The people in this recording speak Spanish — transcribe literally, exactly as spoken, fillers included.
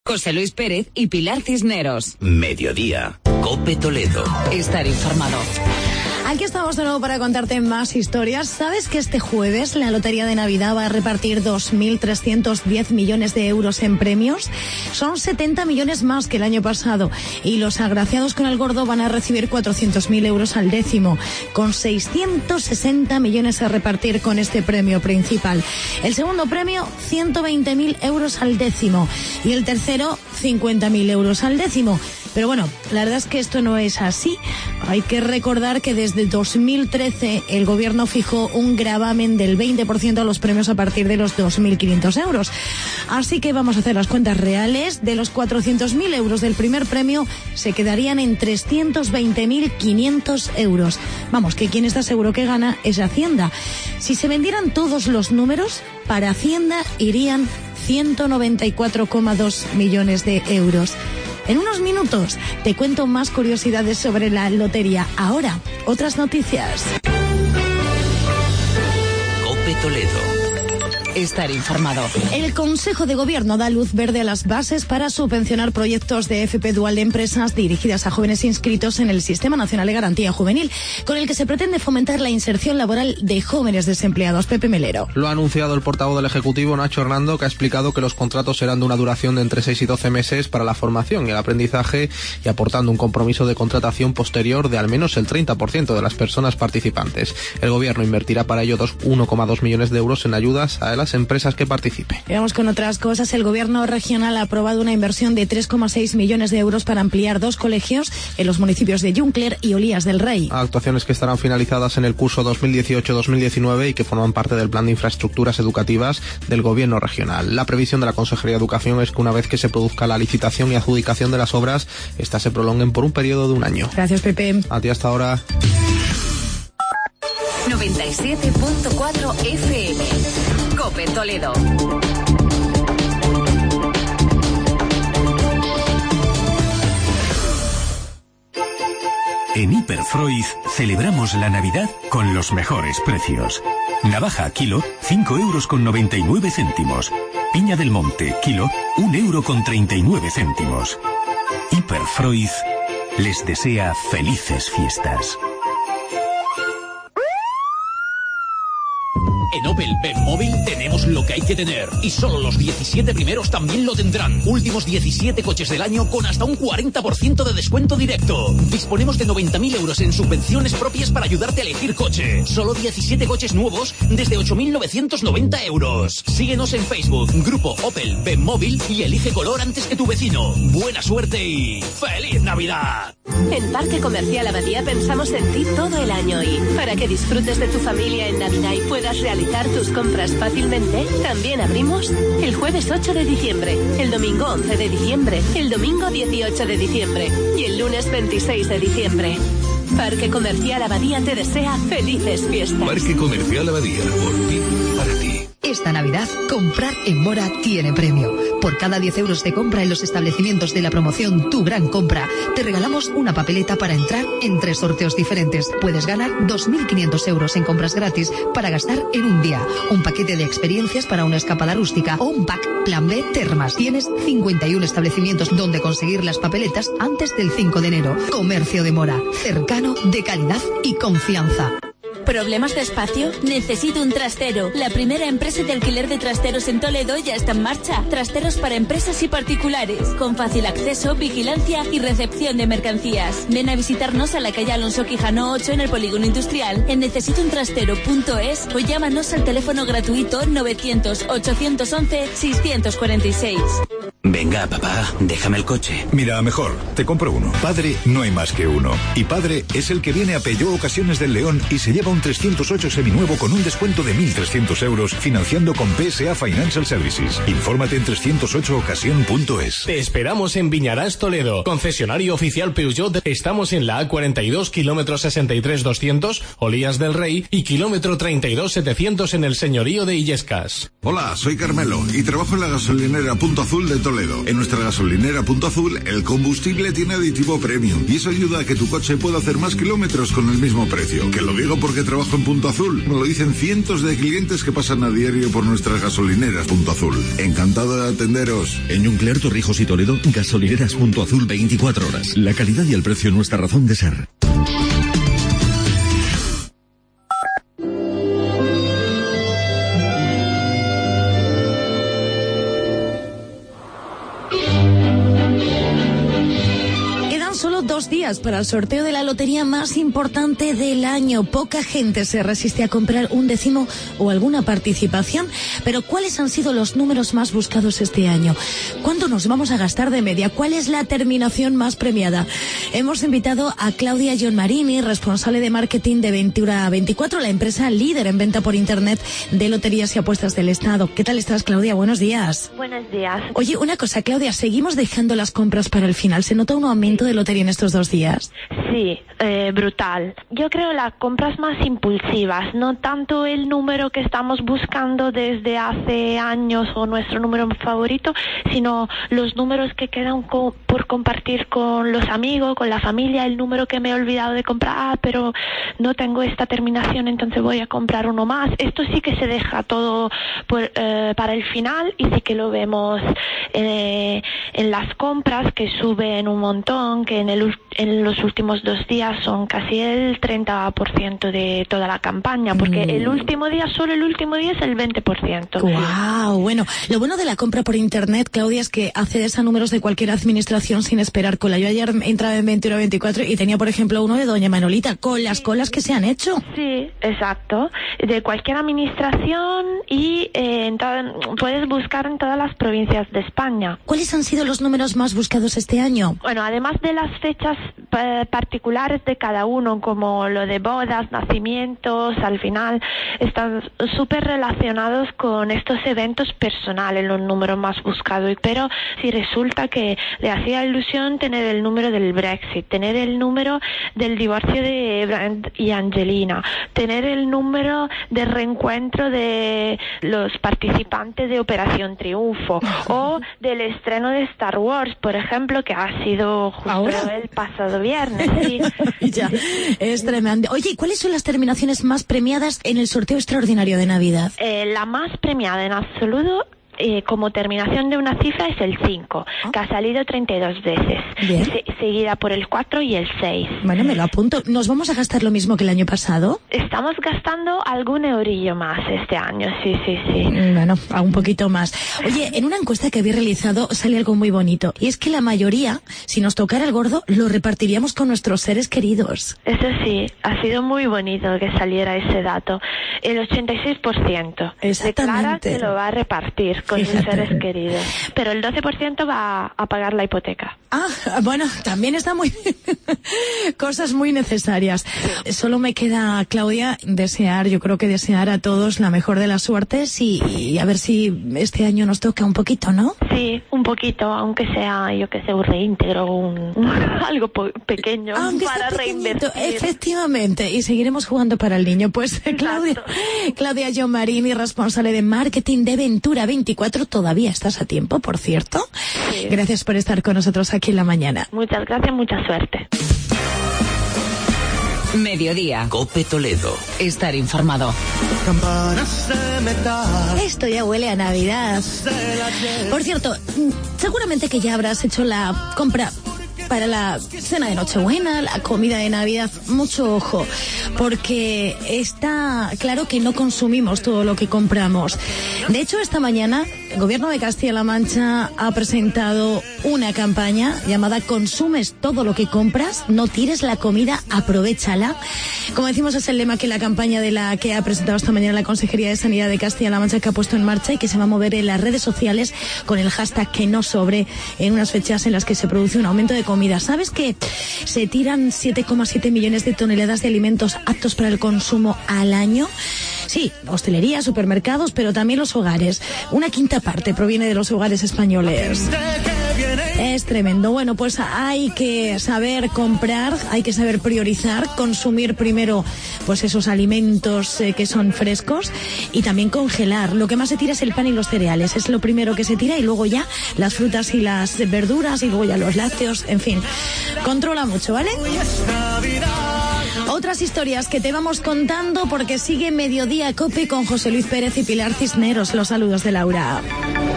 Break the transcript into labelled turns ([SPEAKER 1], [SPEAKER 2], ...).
[SPEAKER 1] José Luis Pérez y Pilar Cisneros.
[SPEAKER 2] Mediodía. COPE Toledo.
[SPEAKER 1] Estar informado.
[SPEAKER 3] Aquí estamos de nuevo para contarte más historias. ¿Sabes que este jueves la Lotería de Navidad va a repartir dos mil trescientos diez millones de euros en premios? Son setenta millones más que el año pasado. Y los agraciados con el gordo van a recibir cuatrocientos mil euros al décimo, con seiscientos sesenta millones a repartir con este premio principal. El segundo premio, ciento veinte mil euros al décimo. Y el tercero, cincuenta mil euros al décimo. Pero bueno, la verdad es que esto no es así. Hay que recordar que desde dos mil trece el gobierno fijó un gravamen del veinte por ciento a los premios a partir de los dos mil quinientos euros. Así que vamos a hacer las cuentas reales. De los cuatrocientos mil euros del primer premio se quedarían en trescientos veinte mil quinientos euros. Vamos, que quien está seguro que gana es Hacienda. Si se vendieran todos los números, para Hacienda irían ciento noventa y cuatro coma dos millones de euros. En unos minutos te cuento más curiosidades sobre la lotería. Ahora, otras noticias.
[SPEAKER 2] COPE Toledo.
[SPEAKER 1] Estar informado.
[SPEAKER 3] El Consejo de Gobierno da luz verde a las bases para subvencionar proyectos de F P dual de empresas dirigidas a jóvenes inscritos en el Sistema Nacional de Garantía Juvenil, con el que se pretende fomentar la inserción laboral de jóvenes desempleados. Pepe Melero.
[SPEAKER 4] Lo ha anunciado el portavoz del Ejecutivo, Nacho Hernando, que ha explicado que los contratos serán de una duración de entre seis y doce meses para la formación y el aprendizaje, y aportando un compromiso de contratación posterior de al menos el treinta por ciento de las personas participantes. El Gobierno invertirá para ello uno coma dos millones de euros en ayudas a las empresas que participen.
[SPEAKER 3] Y vamos con otras cosas. El Gobierno regional ha aprobado una inversión de tres coma seis millones de euros para ampliar dos colegios en los municipios de Juncler y Olías del Rey.
[SPEAKER 4] Actuaciones que estarán finalizadas en el curso dos mil dieciocho dos mil diecinueve y que forman parte del plan de infraestructuras educativas del Gobierno regional. La previsión de la Consejería de Educación es que una vez que se produzca la licitación y adjudicación de las obras, estas se prolonguen por un periodo de un año.
[SPEAKER 3] Gracias, Pepe.
[SPEAKER 4] A ti hasta ahora.
[SPEAKER 1] noventa y siete punto cuatro F M. COPE Toledo.
[SPEAKER 5] En Hiperfreud celebramos la Navidad con los mejores precios. Navaja kilo, cinco euros con noventa y nueve céntimos. Piña del Monte kilo, un euro con treinta y nueve céntimos. Hiperfreud les desea felices fiestas.
[SPEAKER 6] En Opel Benmóvil tenemos lo que hay que tener y solo los diecisiete primeros también lo tendrán. Últimos diecisiete coches del año con hasta un cuarenta por ciento de descuento directo. Disponemos de noventa mil euros en subvenciones propias para ayudarte a elegir coche. Solo diecisiete coches nuevos desde ocho mil novecientos noventa euros. Síguenos en Facebook, Grupo Opel Benmóvil, y elige color antes que tu vecino. Buena suerte y ¡feliz Navidad!
[SPEAKER 7] En Parque Comercial Abadía pensamos en ti todo el año y para que disfrutes de tu familia en Navidad y puedas realizar tus compras fácilmente, también abrimos el jueves ocho de diciembre, el domingo once de diciembre, el domingo dieciocho de diciembre y el lunes veintiséis de diciembre. Parque Comercial Abadía te desea felices fiestas.
[SPEAKER 8] Parque Comercial Abadía, por ti, para ti.
[SPEAKER 9] Esta Navidad, comprar en Mora tiene premio. Por cada diez euros de compra en los establecimientos de la promoción Tu Gran Compra, te regalamos una papeleta para entrar en tres sorteos diferentes. Puedes ganar dos mil quinientos euros en compras gratis para gastar en un día, un paquete de experiencias para una escapada rústica o un pack Plan B Termas. Tienes cincuenta y uno establecimientos donde conseguir las papeletas antes del cinco de enero. Comercio de Mora, cercano, de calidad y confianza.
[SPEAKER 10] ¿Problemas de espacio? Necesito un trastero. La primera empresa de alquiler de trasteros en Toledo ya está en marcha. Trasteros para empresas y particulares, con fácil acceso, vigilancia y recepción de mercancías. Ven a visitarnos a la calle Alonso Quijano ocho en el Polígono Industrial, en necesito un trastero punto es, o llámanos al teléfono gratuito novecientos ochocientos once seiscientos cuarenta y seis.
[SPEAKER 2] Venga, papá, déjame el coche.
[SPEAKER 8] Mira, mejor, te compro uno. Padre, no hay más que uno. Y Padre es el que viene a Peugeot Ocasiones del León y se lleva un trescientos ocho seminuevo con un descuento de mil trescientos euros financiando con P S A Financial Services. Infórmate en trescientos ocho ocasión punto es.
[SPEAKER 11] Te esperamos en Viñarás, Toledo. Concesionario oficial Peugeot. Estamos en la A cuarenta y dos, kilómetro sesenta y tres doscientos, Olías del Rey, y kilómetro treinta y dos setecientos en el Señorío de Illescas.
[SPEAKER 12] Hola, soy Carmelo y trabajo en la gasolinera Punto Azul de Toledo. En nuestra gasolinera Punto Azul, el combustible tiene aditivo premium y eso ayuda a que tu coche pueda hacer más kilómetros con el mismo precio. Que lo digo porque trabajo en Punto Azul. Me lo dicen cientos de clientes que pasan a diario por nuestras gasolineras Punto Azul. Encantado de atenderos.
[SPEAKER 13] En Junclear, Torrijos y Toledo, gasolineras Punto Azul veinticuatro horas. La calidad y el precio nuestra razón de ser.
[SPEAKER 3] Dos días para el sorteo de la lotería más importante del año. Poca gente se resiste a comprar un décimo o alguna participación, pero ¿cuáles han sido los números más buscados este año? ¿Cuánto nos vamos a gastar de media? ¿Cuál es la terminación más premiada? Hemos invitado a Claudia Gianmarini, responsable de marketing de Ventura veinticuatro, la empresa líder en venta por internet de loterías y apuestas del Estado. ¿Qué tal estás, Claudia? Buenos días.
[SPEAKER 14] Buenos días.
[SPEAKER 3] Oye, una cosa, Claudia, seguimos dejando las compras para el final. ¿Se nota un aumento de lotería en estos dos días?
[SPEAKER 14] Sí, eh, brutal. Yo creo las compras más impulsivas, no tanto el número que estamos buscando desde hace años o nuestro número favorito, sino los números que quedan co- por compartir con los amigos, con la familia, el número que me he olvidado de comprar, ah, pero no tengo esta terminación, entonces voy a comprar uno más. Esto sí que se deja todo por, eh, para el final y sí que lo vemos eh, en las compras que suben un montón, que en el en los últimos dos días son casi el treinta por ciento de toda la campaña, porque mm. el último día, solo el último día es el veinte por ciento.
[SPEAKER 3] Wow, bueno, lo bueno de la compra por internet, Claudia, es que accedes a números de cualquier administración sin esperar cola. Yo ayer entraba en Ventura veinticuatro y tenía, por ejemplo, uno de Doña Manolita, con las colas que se han hecho.
[SPEAKER 14] Sí, exacto, de cualquier administración y eh, en toda, puedes buscar en todas las provincias de España.
[SPEAKER 3] ¿Cuáles han sido los números más buscados este año?
[SPEAKER 14] Bueno, además de las fechas eh, particulares de cada uno, como lo de bodas, nacimientos, al final están súper relacionados con estos eventos personales, los números más buscados. Pero si resulta que le hacía ilusión tener el número del Brexit, tener el número del divorcio de Brand y Angelina, tener el número de reencuentro de los participantes de Operación Triunfo o del estreno de Star Wars, por ejemplo, que ha sido justo ¿Ahora? el pasado viernes. Sí.
[SPEAKER 3] Ya, es tremendo. Oye, ¿cuáles son las terminaciones más premiadas en el sorteo extraordinario de Navidad?
[SPEAKER 14] Eh, la más premiada en absoluto, Eh, como terminación de una cifra, es el cinco, oh. que ha salido treinta y dos veces, Se, seguida por el cuatro y el seis.
[SPEAKER 3] Bueno, me lo apunto. ¿Nos vamos a gastar lo mismo que el año pasado?
[SPEAKER 14] Estamos gastando algún eurillo más este año, sí, sí, sí.
[SPEAKER 3] Bueno, a un poquito más. Oye, en una encuesta que habéis realizado sale algo muy bonito, y es que la mayoría, si nos tocara el gordo, lo repartiríamos con nuestros seres queridos.
[SPEAKER 14] Eso sí, ha sido muy bonito que saliera ese dato. El ochenta y seis por ciento declara que lo va a repartir con Fíjate. sus seres queridos, pero el doce por ciento va a pagar la hipoteca.
[SPEAKER 3] Ah, bueno, también está muy cosas muy necesarias. Sí. Solo me queda, Claudia, desear, yo creo que desear a todos la mejor de las suertes y, y a ver si este año nos toca un poquito, ¿no?
[SPEAKER 14] Sí, un poquito, aunque sea, yo que sé, un reintegro, un, un algo po- pequeño aunque para reinvertir.
[SPEAKER 3] Efectivamente, y seguiremos jugando para el niño. Pues Claudia, Claudia Gianmarini, responsable de marketing de Ventura veinticuatro, todavía estás a tiempo, por cierto. Sí. Gracias por estar con nosotros aquí en la mañana.
[SPEAKER 14] Muchas gracias, mucha suerte.
[SPEAKER 1] Mediodía.
[SPEAKER 2] COPE Toledo.
[SPEAKER 1] Estar informado.
[SPEAKER 3] Esto ya huele a Navidad. Por cierto, seguramente que ya habrás hecho la compra para la cena de Nochebuena, la comida de Navidad. Mucho ojo, porque está claro que no consumimos todo lo que compramos. De hecho, esta mañana el Gobierno de Castilla-La Mancha ha presentado una campaña llamada Consumes todo lo que compras, no tires la comida, aprovéchala. Como decimos, es el lema que la campaña de la que ha presentado esta mañana la Consejería de Sanidad de Castilla-La Mancha, que ha puesto en marcha y que se va a mover en las redes sociales con el hashtag que no sobre, en unas fechas en las que se produce un aumento de comida. ¿Sabes que se tiran siete coma siete millones de toneladas de alimentos aptos para el consumo al año? Sí, hostelería, supermercados, pero también los hogares. Una quinta parte proviene de los hogares españoles. Es tremendo. Bueno, pues hay que saber comprar, hay que saber priorizar, consumir primero pues esos alimentos eh, que son frescos y también congelar. Lo que más se tira es el pan y los cereales. Es lo primero que se tira y luego ya las frutas y las verduras y luego ya los lácteos, en fin. Controla mucho, ¿vale? Otras historias que te vamos contando porque sigue Mediodía Cope con José Luis Pérez y Pilar Cisneros. Los saludos de Laura.